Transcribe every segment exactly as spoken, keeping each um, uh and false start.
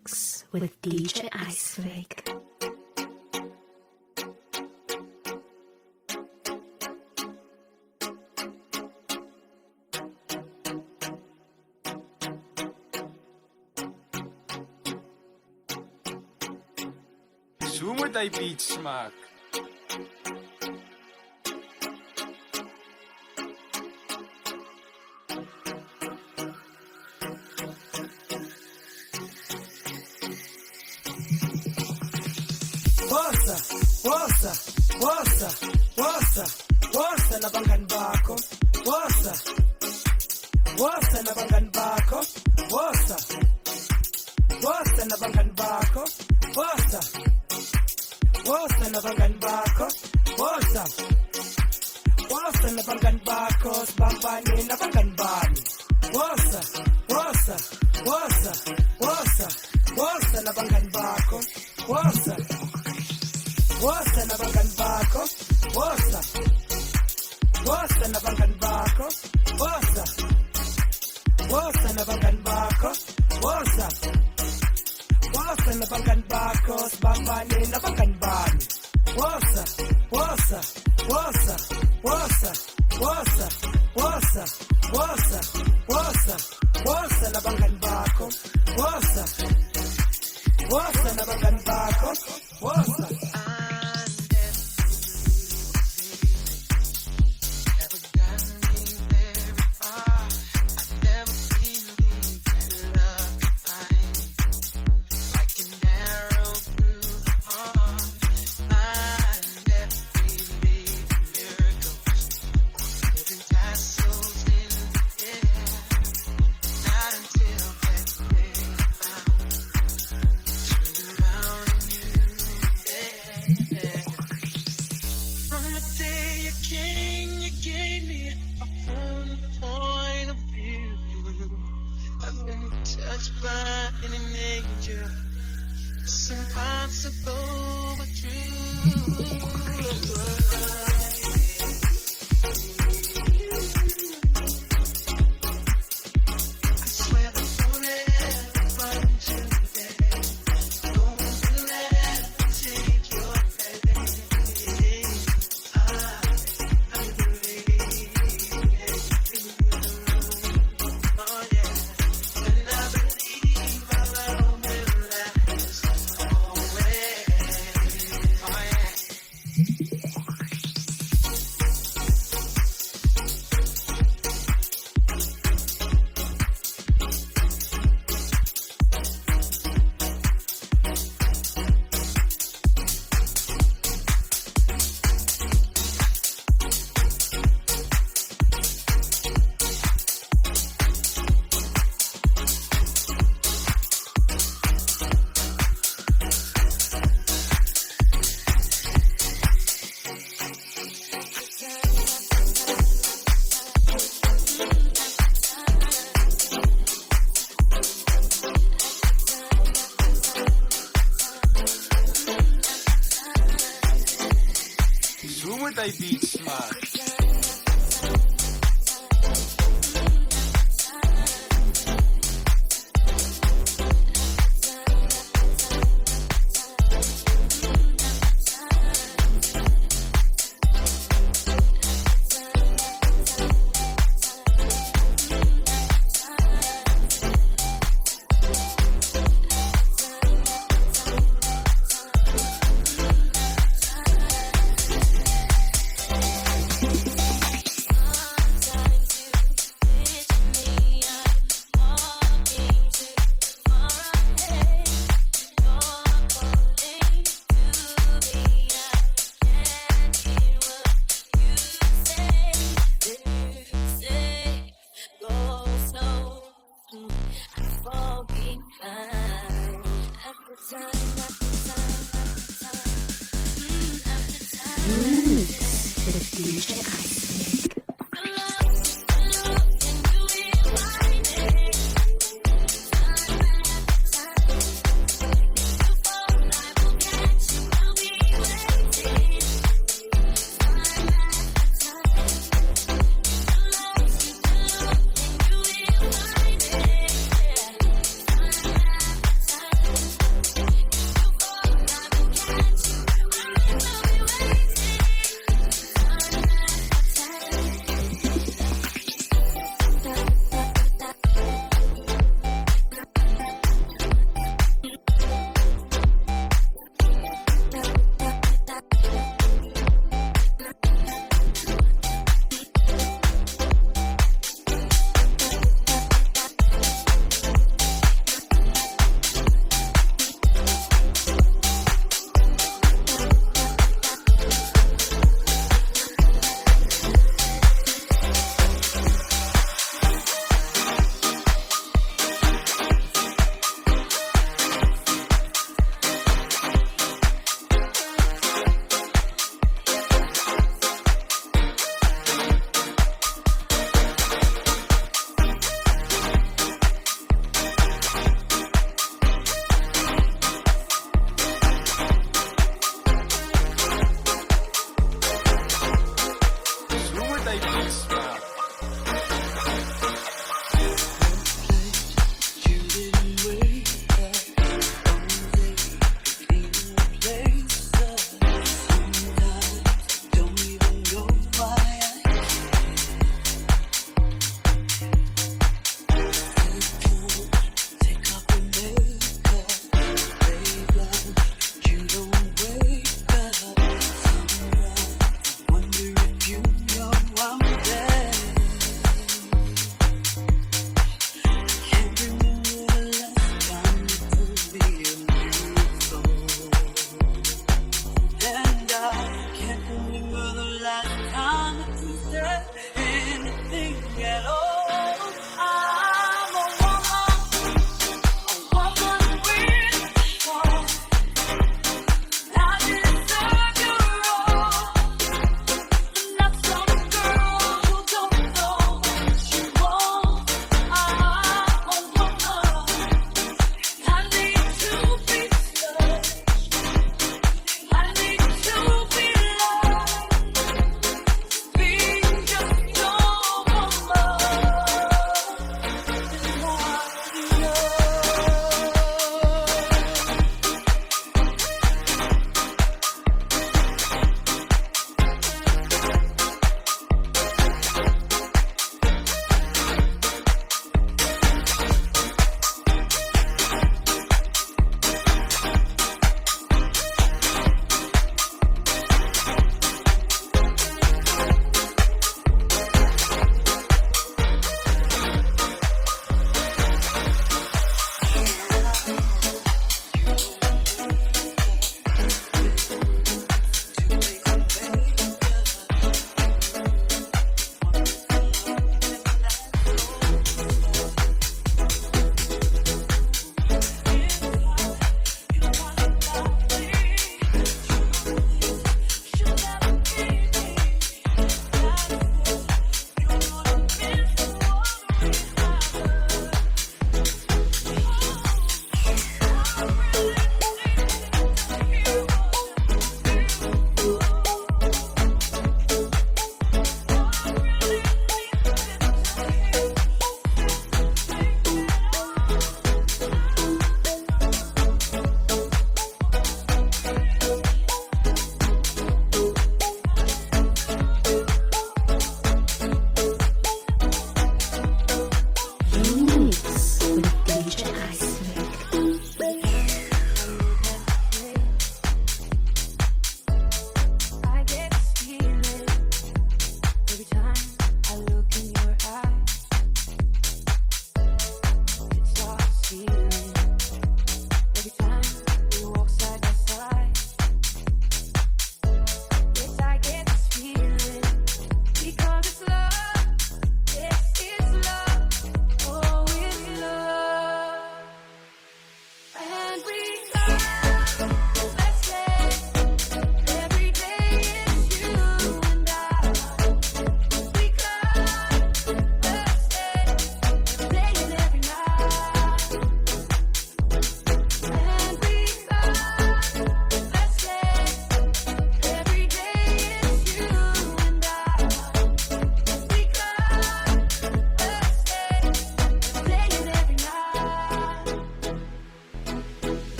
mix with D J Iceflake. Zoom met hy beat smaak. Wosa, wosa, wosa, wosa, wosa na bangani bakho. Wosa, wosa na bangani bakho. Wosa, wosa na bangani bakho. Wosa, wosa na bangani bakho. Wosa, wosa na bangani bakho. Sibambane na bangani bami. Wosa, wosa, wosa, wosa, wosa na bangani bakho. Wosa. Wosa na bangani bakho, wosa. Wosa na bangani bakho, wosa. Wosa na bangani bakho, wosa. Wosa na bangani bakho, sibambane na bangani bami. Wosa, wosa, wosa, wosa, wosa, wosa, wosa, wosa, wosa na bangani bakho, wosa. Wosa na bangani bakho, wosa. Hy beat smaak.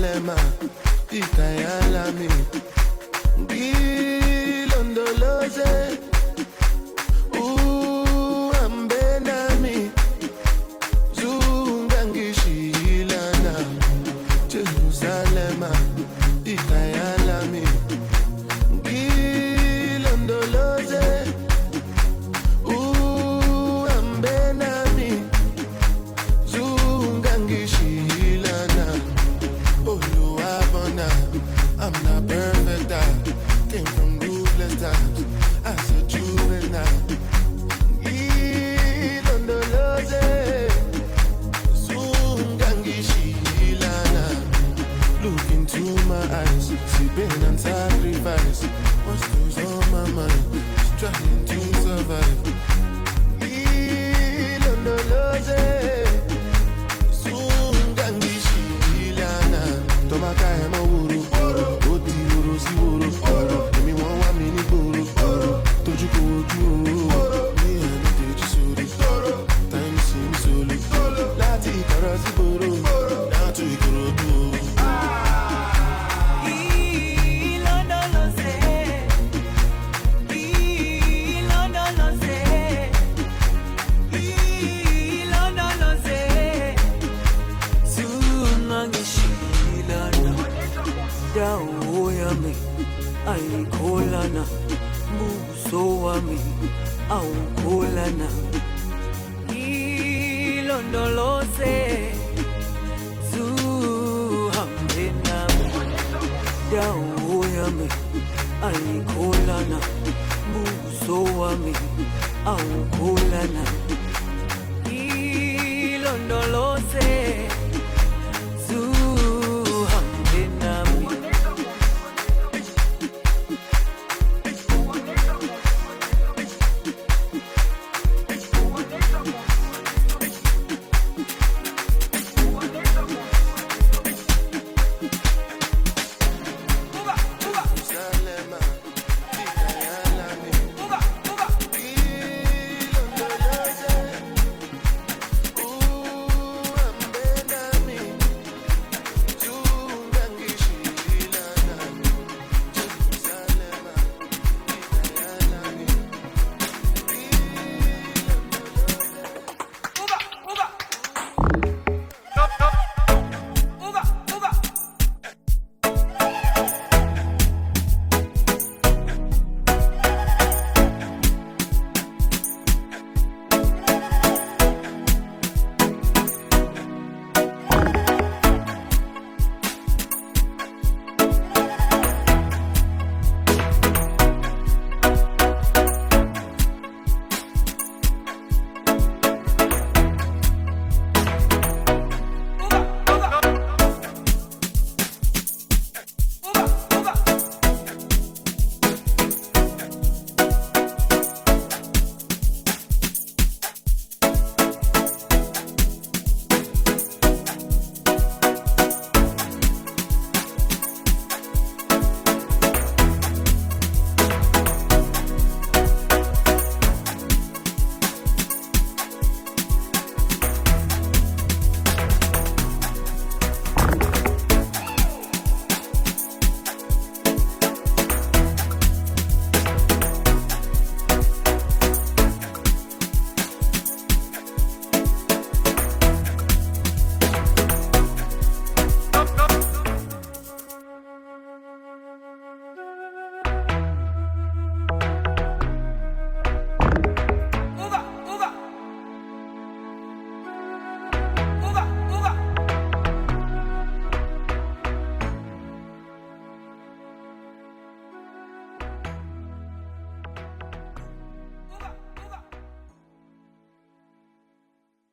Jerusalem, Ikayalami, Gilondoloze, Uambenami, Zungangishilana, Jerusalem, Ikayalami, Gilondoloze, Uambenami, Zungangishilana. I'm not perfect, I came from ruthless times as a juvenile. Gilondoloze, Zungangishilana. Look into my eyes, see pain and sacrifice. What's goes on my mind, trying to survive. Gilondoloze, Zungangishilana. Tomaka emo wuru, oti wuru si wuru. Emi won wa mi ni gboro, toju ko oju o. Mi eni teji sori, time seems slowly. Láti Ìkọ̀rọ̀ sí gboro, down to Ìkòròdú. Ilondoloze, Ilondoloze, Ilondoloze, Zungangishilana. Dawo yami ayikholana, buso wami awukholana. Ilondoloze, zuhambe nami. Dawo yami ayikholana, buso wami awukholana.